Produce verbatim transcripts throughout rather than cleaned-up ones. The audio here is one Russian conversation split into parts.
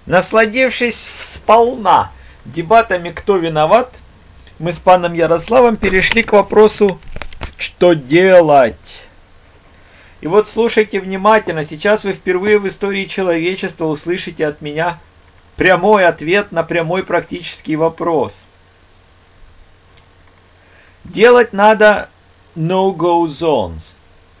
Насладившись сполна дебатами «Кто виноват?», мы с паном Ярославом перешли к вопросу «Что делать?». И вот слушайте внимательно, сейчас вы впервые в истории человечества услышите от меня прямой ответ на прямой практический вопрос. Делать надо no-go zones.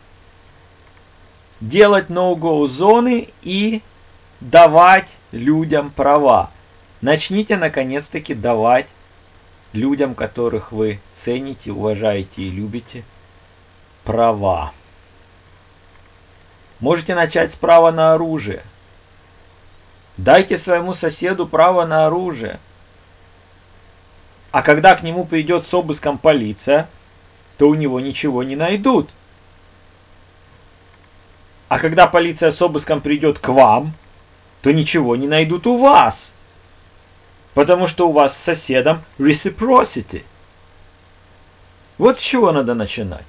Делать no-go зоны и давать людям права. Начните наконец-таки давать людям, которых вы цените, уважаете и любите, права. Можете начать с права на оружие. Дайте своему соседу право на оружие. А когда к нему придет с обыском полиция, то у него ничего не найдут. А когда полиция с обыском придет к вам, то ничего не найдут у вас. Потому что у вас с соседом reciprocity. Вот с чего надо начинать.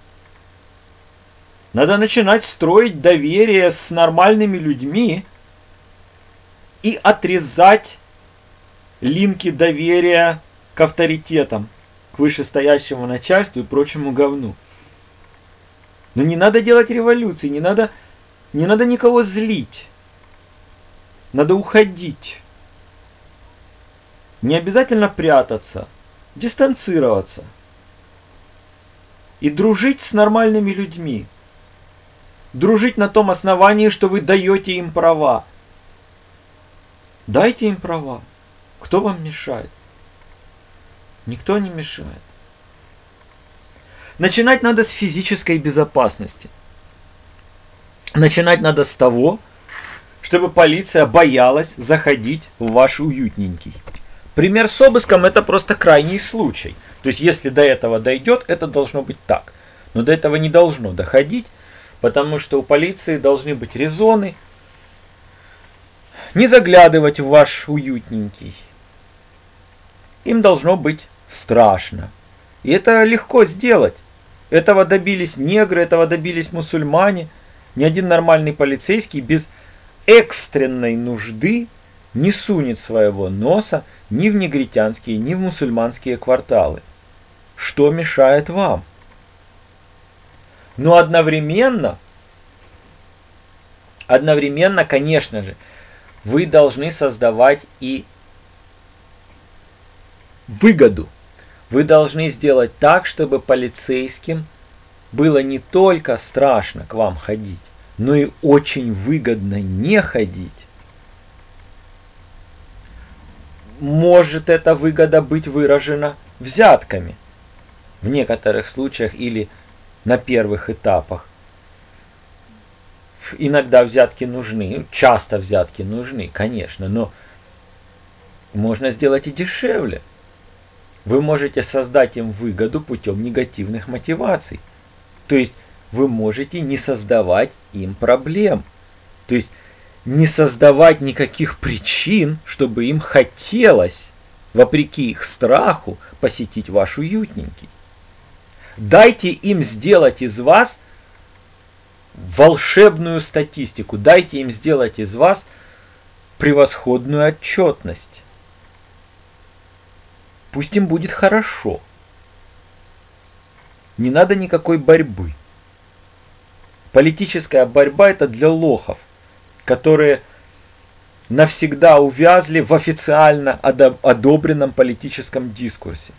Надо начинать строить доверие с нормальными людьми и отрезать линки доверия к авторитетам, к вышестоящему начальству и прочему говну. Но не надо делать революции, не надо, не надо никого злить. Надо уходить. Не обязательно прятаться, дистанцироваться. И дружить с нормальными людьми. Дружить на том основании, что вы даете им права. Дайте им права. Кто вам мешает? Никто не мешает. Начинать надо с физической безопасности. Начинать надо с того, чтобы полиция боялась заходить в ваш уютненький. Пример с обыском — это просто крайний случай. То есть, если до этого дойдет, это должно быть так. Но до этого не должно доходить, потому что у полиции должны быть резоны не заглядывать в ваш уютненький. Им должно быть страшно. И это легко сделать. Этого добились негры, этого добились мусульмане. Ни один нормальный полицейский без экстренной нужды не сунет своего носа ни в негритянские, ни в мусульманские кварталы. Что мешает вам? Но одновременно, одновременно, конечно же, вы должны создавать и выгоду. Вы должны сделать так, чтобы полицейским было не только страшно к вам ходить, но и очень выгодно не ходить. Может эта выгода быть выражена взятками в некоторых случаях или на первых этапах. Иногда взятки нужны, часто взятки нужны, конечно, но можно сделать и дешевле. Вы можете создать им выгоду путем негативных мотиваций. То есть вы можете не создавать им проблем. То есть не создавать никаких причин, чтобы им хотелось, вопреки их страху, посетить ваш уютненький. Дайте им сделать из вас волшебную статистику. Дайте им сделать из вас превосходную отчетность. Пусть им будет хорошо. Не надо никакой борьбы. Политическая борьба — это для лохов, которые навсегда увязли в официально одобренном политическом дискурсе.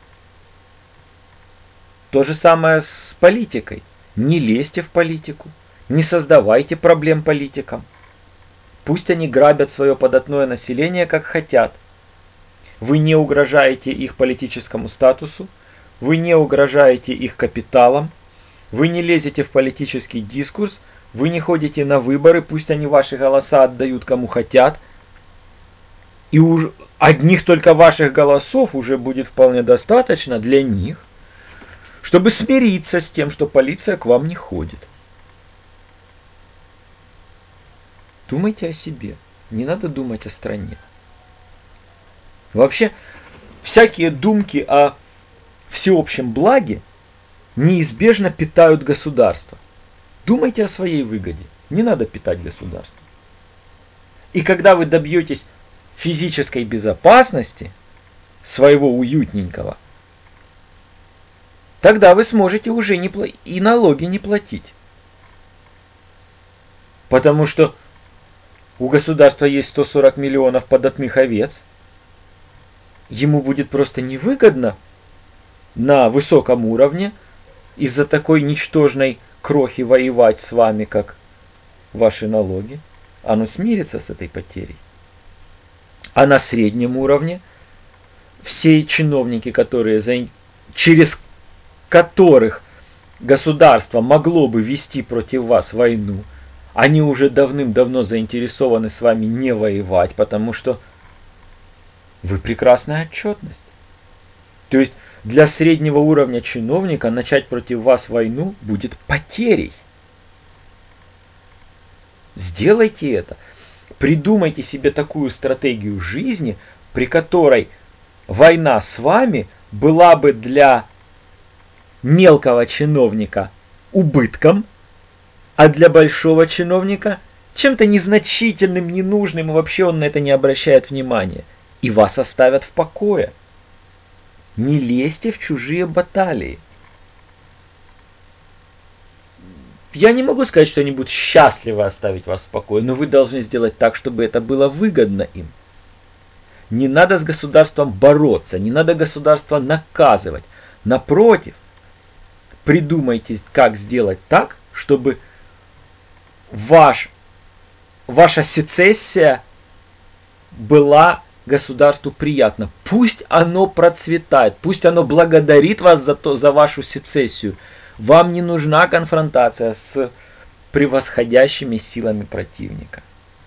То же самое с политикой. Не лезьте в политику, не создавайте проблем политикам. Пусть они грабят свое податное население как хотят. Вы не угрожаете их политическому статусу, вы не угрожаете их капиталам, вы не лезете в политический дискурс, вы не ходите на выборы, пусть они ваши голоса отдают кому хотят. И уж одних только ваших голосов уже будет вполне достаточно для них, чтобы смириться с тем, что полиция к вам не ходит. Думайте о себе, не надо думать о стране. Вообще, всякие думки о всеобщем благе неизбежно питают государство. Думайте о своей выгоде, не надо питать государство. И когда вы добьетесь физической безопасности, своего уютненького, тогда вы сможете уже не пла- и налоги не платить. Потому что у государства есть сто сорок миллионов податных овец. Ему будет просто невыгодно на высоком уровне из-за такой ничтожной крохи воевать с вами, как ваши налоги. Оно смирится с этой потерей. А на среднем уровне все чиновники, которые, через которых государство могло бы вести против вас войну, они уже давным-давно заинтересованы с вами не воевать, потому что вы прекрасная отчетность. То есть для среднего уровня чиновника начать против вас войну будет потерей. Сделайте это. Придумайте себе такую стратегию жизни, при которой война с вами была бы для мелкого чиновника убытком, а для большого чиновника чем-то незначительным, ненужным, и вообще он на это не обращает внимания. И вас оставят в покое. Не лезьте в чужие баталии. Я не могу сказать, что они будут счастливы оставить вас в покое, но вы должны сделать так, чтобы это было выгодно им. Не надо с государством бороться, не надо государство наказывать. Напротив, придумайте, как сделать так, чтобы ваш, ваша сецессия была государству приятна. Пусть оно процветает, пусть оно благодарит вас за, то, за вашу сецессию. Вам не нужна конфронтация с превосходящими силами противника.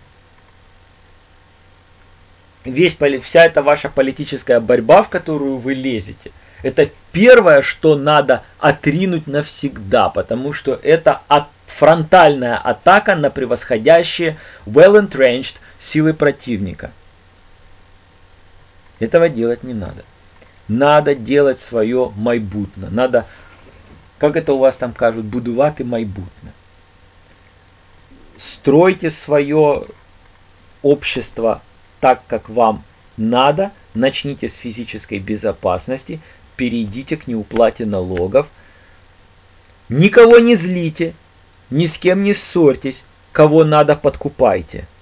Весь, вся эта ваша политическая борьба, в которую вы лезете, это первое, что надо отринуть навсегда, потому что это от, фронтальная атака на превосходящие well-entrenched силы противника. Этого делать не надо. Надо делать свое майбутнє. Надо, как это у вас там кажут, будувати майбутнє. Стройте свое общество так, как вам надо. Начните с физической безопасности. Перейдите к неуплате налогов. Никого не злите. Ни с кем не ссорьтесь. Кого надо, подкупайте.